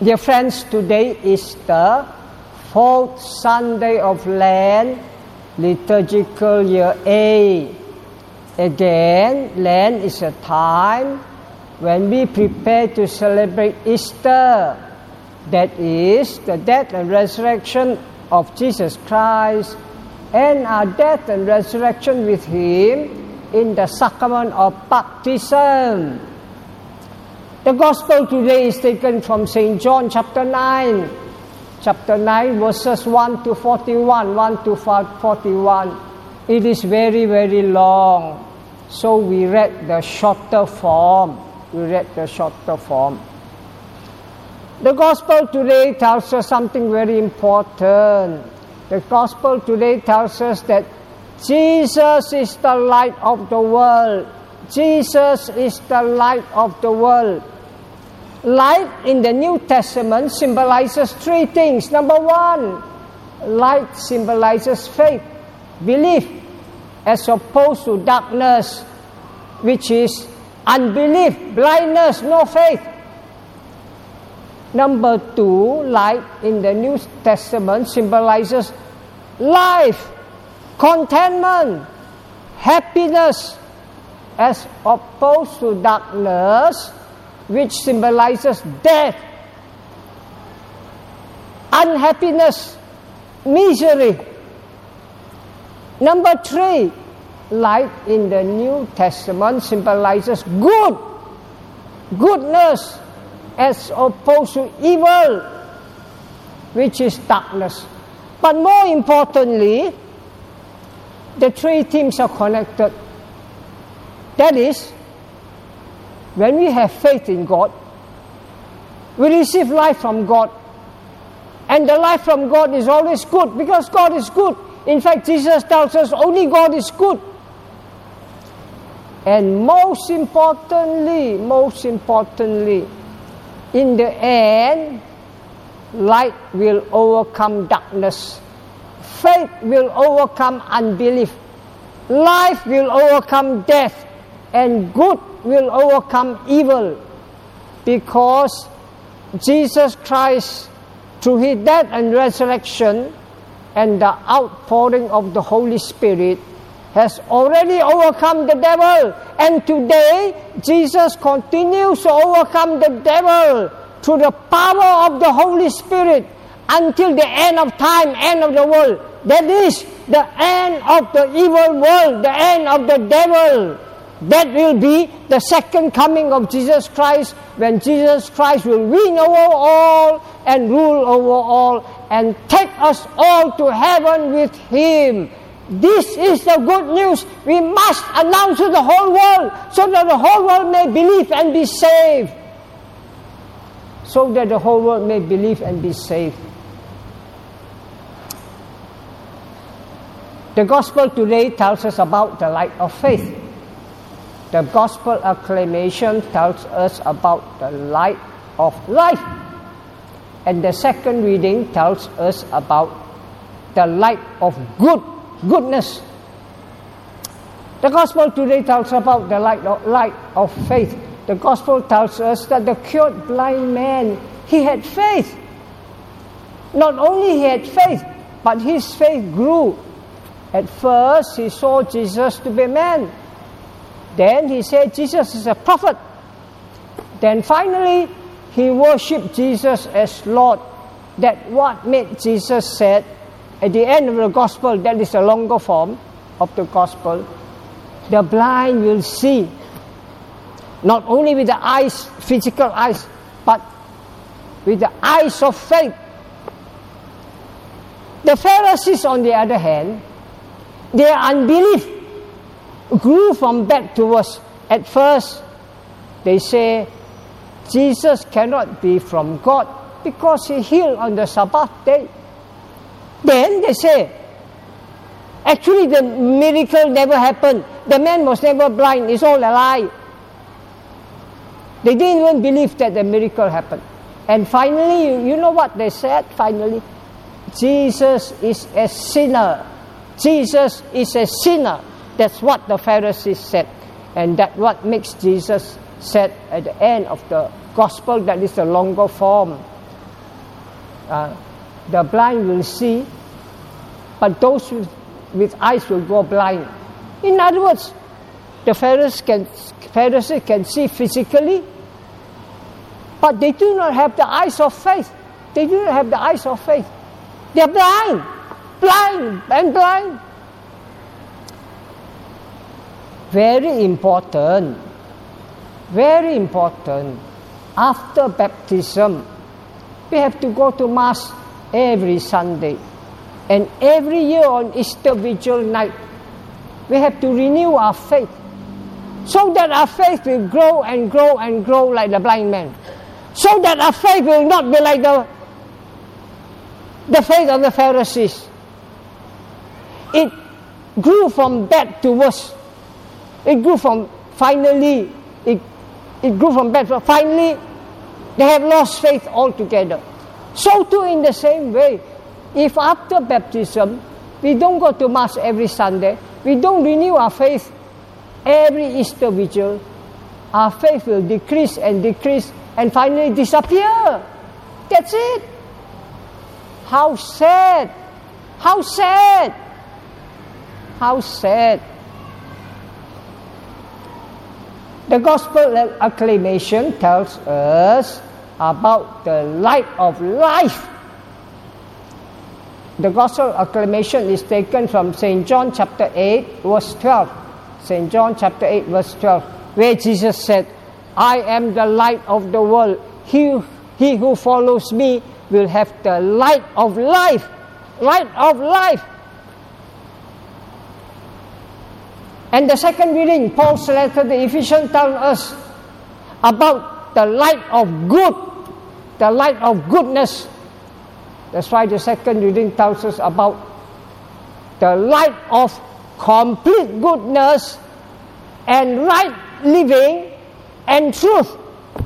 Dear friends, today is the 4th Sunday of Lent, liturgical year A. Again, Lent is a time when we prepare to celebrate Easter, that is, the death and resurrection of Jesus Christ, and our death and resurrection with Him in the sacrament of baptism. The Gospel today is taken from St. John chapter 9. Chapter 9 verses 1 to 41, 1 to 41. It is very, very long. So we read the shorter form. The Gospel today tells us something very important. The Gospel today tells us that Jesus is the light of the world. Jesus is the light of the world. Light in the New Testament symbolizes three things. Number one, light symbolizes faith, belief, as opposed to darkness, which is unbelief, blindness, no faith. Number two, light in the New Testament symbolizes life, contentment, happiness, as opposed to darkness, which symbolizes death, unhappiness, misery. Number three, light in the New Testament symbolizes goodness, as opposed to evil, which is darkness. But more importantly, the three themes are connected. That is, when we have faith in God, we receive life from God. And the life from God is always good, because God is good. In fact, Jesus tells us only God is good. And most importantly, in the end, light will overcome darkness. Faith will overcome unbelief. Life will overcome death. And good will overcome evil. Because Jesus Christ, through His death and resurrection and the outpouring of the Holy Spirit, has already overcome the devil. And today, Jesus continues to overcome the devil through the power of the Holy Spirit until the end of time, end of the world. That is, the end of the evil world, the end of the devil. That will be the second coming of Jesus Christ, when Jesus Christ will win over all and rule over all and take us all to heaven with Him. This is the good news we must announce to the whole world, so that the whole world may believe and be saved. So that the whole world may believe and be saved. The Gospel today tells us about the light of faith. The Gospel acclamation tells us about the light of life. And the second reading tells us about the light of goodness. The Gospel today tells about the light of faith. The Gospel tells us that the cured blind man, he had faith. Not only he had faith, but his faith grew. At first, he saw Jesus to be a man. Then he said Jesus is a prophet. Then finally, he worshipped Jesus as Lord. That what made Jesus said at the end of the Gospel, that is the longer form of the Gospel, the blind will see. Not only with the eyes, physical eyes, but with the eyes of faith. The Pharisees, on the other hand, their unbelief grew from bad to worse. At first, they say, Jesus cannot be from God because He healed on the Sabbath day. Then they say, actually the miracle never happened. The man was never blind. It's all a lie. They didn't even believe that the miracle happened. And finally, you know what they said? Finally, Jesus is a sinner. Jesus is a sinner. That's what the Pharisees said. And that's what makes Jesus said at the end of the Gospel, that is the longer form. the blind will see, but those with eyes will go blind. In other words, the Pharisees can see physically, but they do not have the eyes of faith. They do not have the eyes of faith. They are blind. Very important. After baptism, we have to go to Mass every Sunday. And every year on Easter Vigil night, we have to renew our faith, so that our faith will grow and grow and grow like the blind man. So that our faith will not be like the faith of the Pharisees. It grew from bad to worse. It grew from finally they have lost faith altogether. So too in the same way, if after baptism we don't go to Mass every Sunday, we don't renew our faith every Easter Vigil, our faith will decrease and finally disappear. That's it. How sad. The Gospel acclamation tells us about the light of life. The Gospel acclamation is taken from St. John chapter 8, verse 12. St. John chapter 8, verse 12, where Jesus said, I am the light of the world. He who follows me will have the light of life. Light of life. And the second reading, Paul's letter to the Ephesians, tells us about the light of good, the light of goodness. That's why the second reading tells us about the light of complete goodness and right living and truth.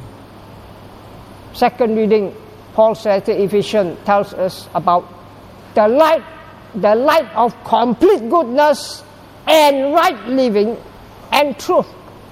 Second reading, Paul's letter to Ephesians, tells us about the light of complete goodness and right living and truth.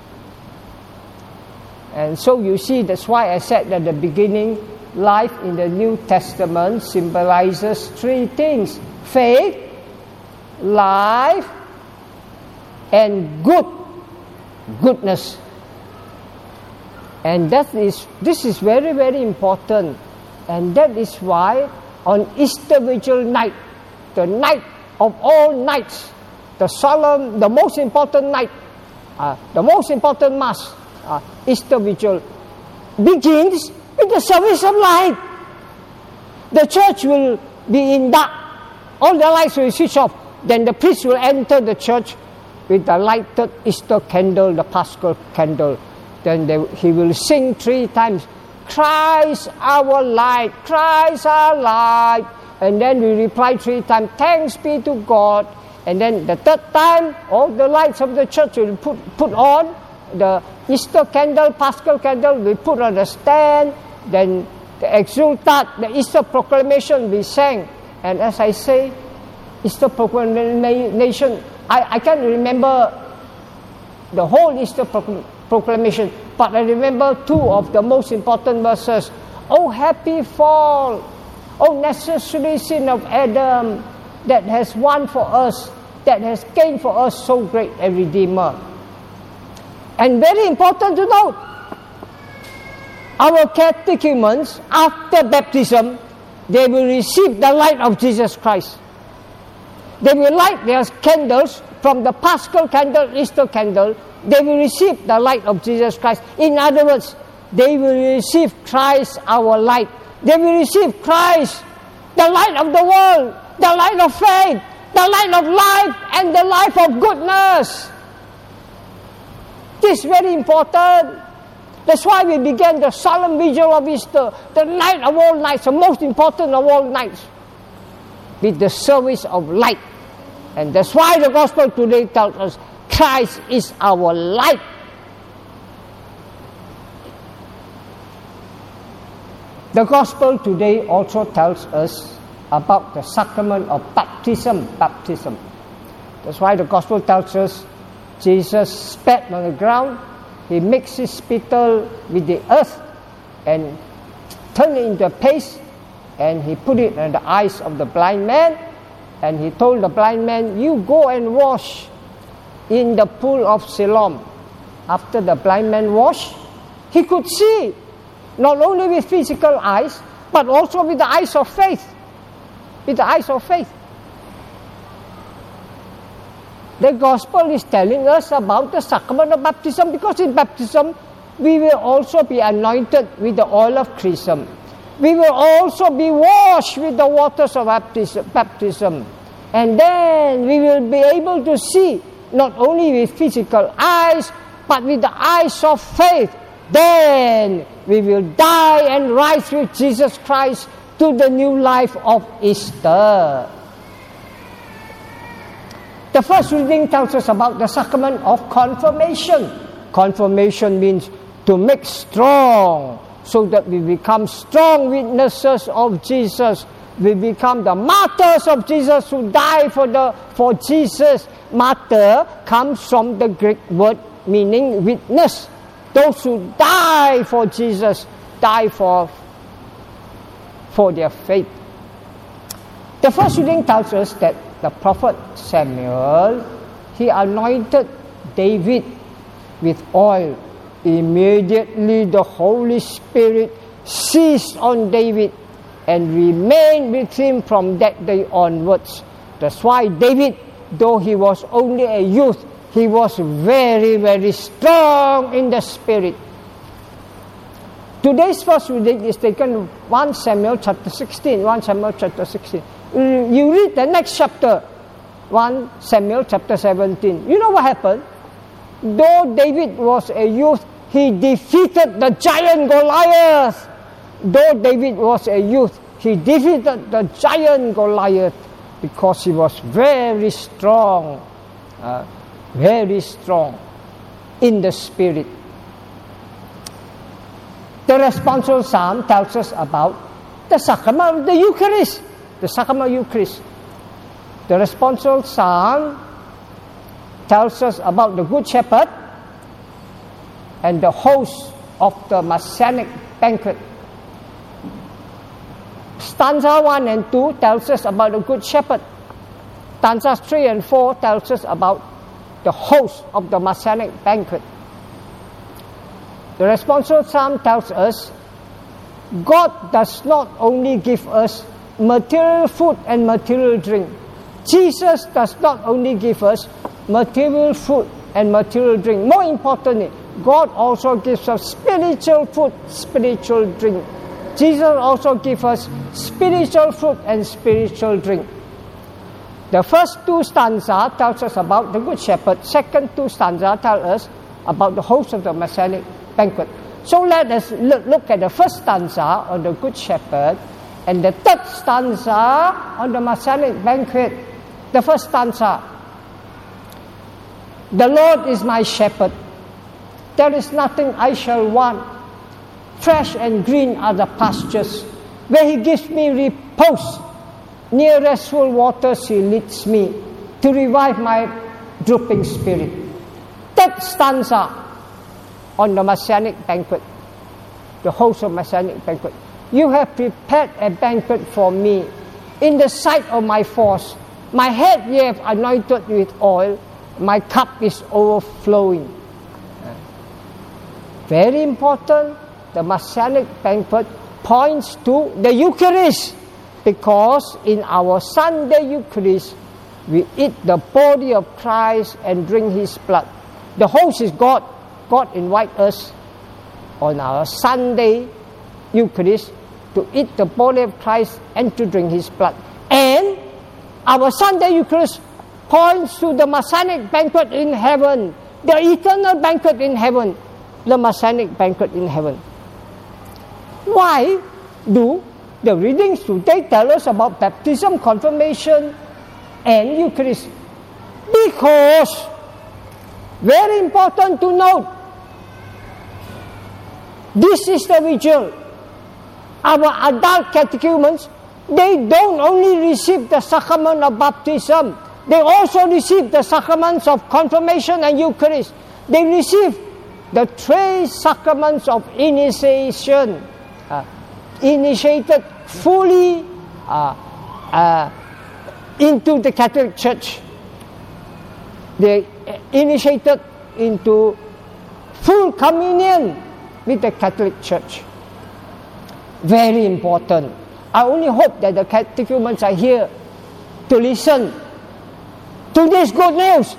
And so you see, that's why I said at the beginning, life in the New Testament symbolizes three things: faith, life, and goodness. And this is very, very important. And that is why on Easter Vigil night, the night of all nights, the solemn, the most important night, the most important Mass, Easter Vigil, begins with the service of light. The church will be in dark. All the lights will switch off. Then the priest will enter the church with the lighted Easter candle, the Paschal candle. Then he will sing 3 times, Christ our light, Christ our light. And then we reply 3 times, thanks be to God. And then the third time, all the lights of the church will put on. The Easter candle, Paschal candle, we put on the stand. Then the Exultat, the Easter proclamation, we sang. And as I say, Easter proclamation, I can't remember the whole Easter proclamation, but I remember 2 of the most important verses. Oh, happy fall! Oh, necessary sin of Adam, that has won for us, that has gained for us so great a Redeemer. And very important to note, our catechumens, after baptism, they will receive the light of Jesus Christ. They will light their candles from the Paschal candle, Easter candle. They will receive the light of Jesus Christ. In other words, they will receive Christ, our light. They will receive Christ, the light of the world, the light of faith, the light of life, and the life of goodness. This is very important. That's why we began the solemn vigil of Easter, the night of all nights, the most important of all nights, with the service of light. And that's why the Gospel today tells us Christ is our light. The Gospel today also tells us about the sacrament of baptism. That's why the Gospel tells us Jesus spat on the ground, he mixed his spittle with the earth and turned it into a paste, and he put it in the eyes of the blind man, and he told the blind man, you go and wash in the pool of Siloam. After the blind man washed, he could see, not only with physical eyes, but also with the eyes of faith. With the eyes of faith. The gospel is telling us about the sacrament of baptism, because in baptism we will also be anointed with the oil of chrism. We will also be washed with the waters of baptism. And then we will be able to see, not only with physical eyes, but with the eyes of faith. Then we will die and rise with Jesus Christ to the new life of Easter. The first reading tells us about the sacrament of confirmation. Confirmation means to make strong, so that we become strong witnesses of Jesus. We become the martyrs of Jesus who die for Jesus. Martyr comes from the Greek word meaning witness. Those who die for Jesus, die for their faith. The first reading tells us that the prophet Samuel, he anointed David with oil. Immediately the Holy Spirit seized on David and remained with him from that day onwards. That's why David, though he was only a youth, he was very, very strong in the Spirit. Today's first reading is taken 1 Samuel chapter 16. 1 Samuel chapter 16. You read the next chapter, 1 Samuel chapter 17. You know what happened? Though David was a youth, he defeated the giant Goliath. Though David was a youth, he defeated the giant Goliath because he was very strong in the Spirit. The responsorial psalm tells us about the sacrament of the Eucharist. The sacrament of Eucharist. The responsorial psalm tells us about the Good Shepherd and the host of the Messianic banquet. Stanza 1 and 2 tells us about the Good Shepherd. Stanzas 3 and 4 tells us about the host of the Messianic banquet. The responsorial psalm tells us God does not only give us material food and material drink. Jesus does not only give us material food and material drink. More importantly, God also gives us spiritual food, spiritual drink. Jesus also gives us spiritual food and spiritual drink. The first two stanzas tells us about the Good Shepherd. Second two stanzas tell us about the host of the Messianic banquet. So let us look at the first stanza on the Good Shepherd and the third stanza on the Messianic banquet. The first stanza: the Lord is my shepherd, there is nothing I shall want. Fresh and green are the pastures, where he gives me repose. Near restful waters he leads me, to revive my drooping spirit. Third stanza on the Messianic banquet, the host of Messianic banquet. You have prepared a banquet for me in the sight of my foes. My head ye have anointed with oil, my cup is overflowing. Very important, the Messianic banquet points to the Eucharist, because in our Sunday Eucharist, we eat the body of Christ and drink his blood. The host is God. God invites us on our Sunday Eucharist to eat the body of Christ and to drink his blood. And our Sunday Eucharist points to the Messianic banquet in heaven, the eternal banquet in heaven, the Messianic banquet in heaven. Why do the readings today tell us about baptism, confirmation, and Eucharist? Because, very important to note, this is the ritual. Our adult catechumens, they don't only receive the sacrament of baptism, they also receive the sacraments of confirmation and Eucharist. They receive the three sacraments of initiation, initiated fully into the Catholic Church. They initiated into full communion with the Catholic Church. Very important. I only hope that the catechumens are here to listen to this good news.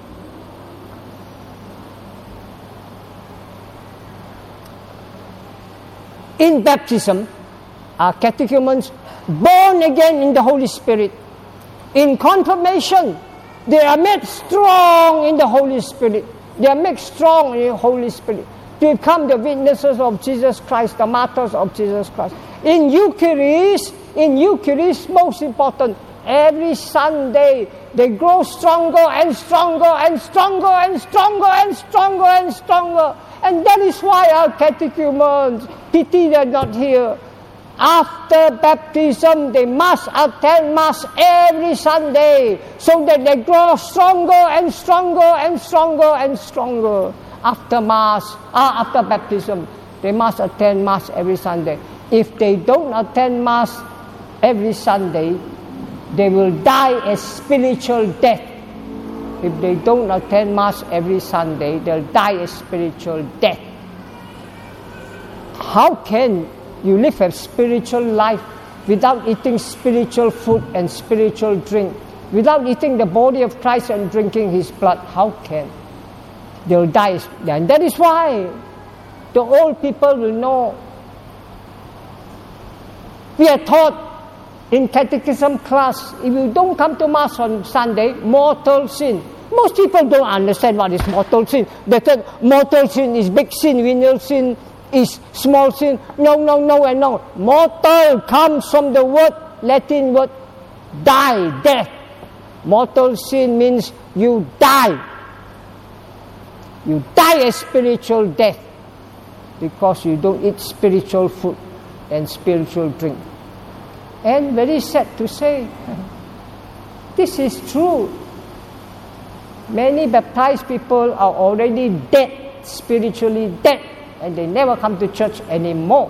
In baptism, are catechumens born again in the Holy Spirit. In confirmation, they are made strong in the Holy Spirit. They are made strong in the Holy Spirit to become the witnesses of Jesus Christ, the martyrs of Jesus Christ. In Eucharist, most important, every Sunday they grow stronger and stronger and stronger and stronger and stronger and stronger. And that is why our catechumens, pity they're not here. After baptism, they must attend Mass every Sunday so that they grow stronger and stronger and stronger and stronger. After Mass, after baptism, they must attend Mass every Sunday. If they don't attend Mass every Sunday, they will die a spiritual death. If they don't attend Mass every Sunday, they'll die a spiritual death. How can you live a spiritual life without eating spiritual food and spiritual drink, without eating the body of Christ and drinking His blood? How can? They'll die. And that is why the old people will know. We are taught in catechism class, if you don't come to Mass on Sunday, mortal sin. Most people don't understand what is mortal sin. They think mortal sin is big sin, venial sin is small sin. No, and no. Mortal comes from the word, Latin word, die, death. Mortal sin means you die. You die a spiritual death because you don't eat spiritual food and spiritual drink. And very sad to say, this is true. Many baptized people are already dead, spiritually dead, and they never come to church anymore.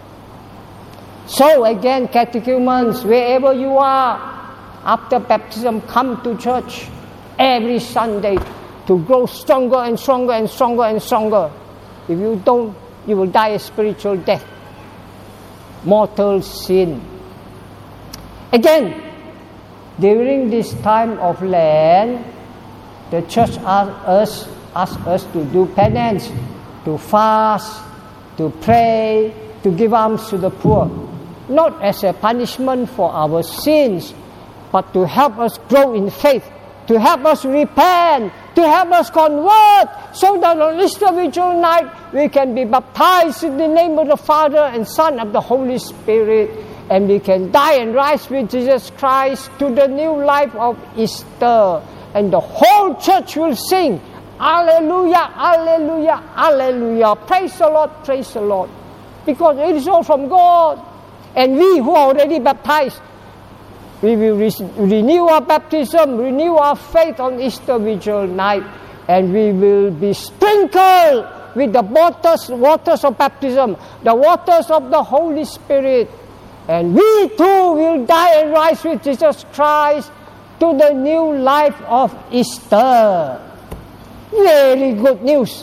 So again, catechumens, wherever you are, after baptism, come to church every Sunday to grow stronger and stronger and stronger and stronger. If you don't, you will die a spiritual death. Mortal sin. Again, during this time of Lent, the church asks us to do penance, to fast, to pray, to give alms to the poor. Not as a punishment for our sins, but to help us grow in faith, to help us repent, to help us convert, so that on Easter Vigil night we can be baptized in the name of the Father and Son of the Holy Spirit, and we can die and rise with Jesus Christ to the new life of Easter. And the whole church will sing, Alleluia, Alleluia, Alleluia. Praise the Lord, praise the Lord. Because it is all from God. And we who are already baptized, we will renew our baptism, renew our faith on Easter Vigil night, and we will be sprinkled with the waters of baptism, the waters of the Holy Spirit. And we too will die and rise with Jesus Christ to the new life of Easter. Very good news.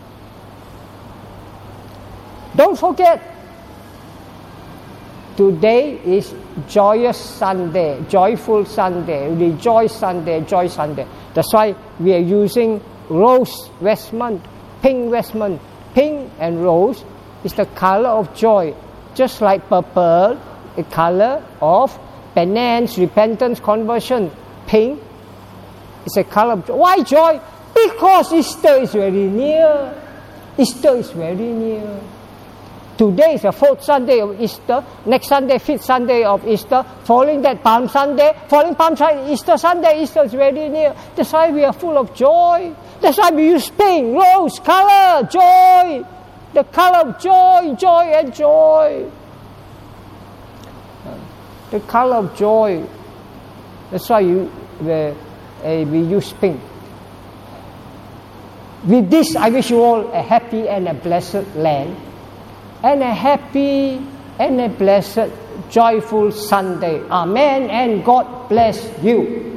Don't forget, today is Joyous Sunday, Joyful Sunday, Rejoice Sunday, Joy Sunday. That's why we are using rose vestment, pink vestment. Pink and rose is the color of joy, just like purple, the color of penance, repentance, conversion. Pink is a color of joy. Why joy? Because Easter is very near. Easter is very near. Today is the 4th Sunday of Easter. Next Sunday, 5th Sunday of Easter. Following that, Palm Sunday. Following Palm Sunday, Easter Sunday. Easter is very near. That's why we are full of joy. That's why we use pink, rose, color, joy. The color of joy, joy and joy. The color of joy. That's why we use pink. With this, I wish you all a happy and a blessed Lent, and a happy and a blessed joyful Sunday. Amen, and God bless you.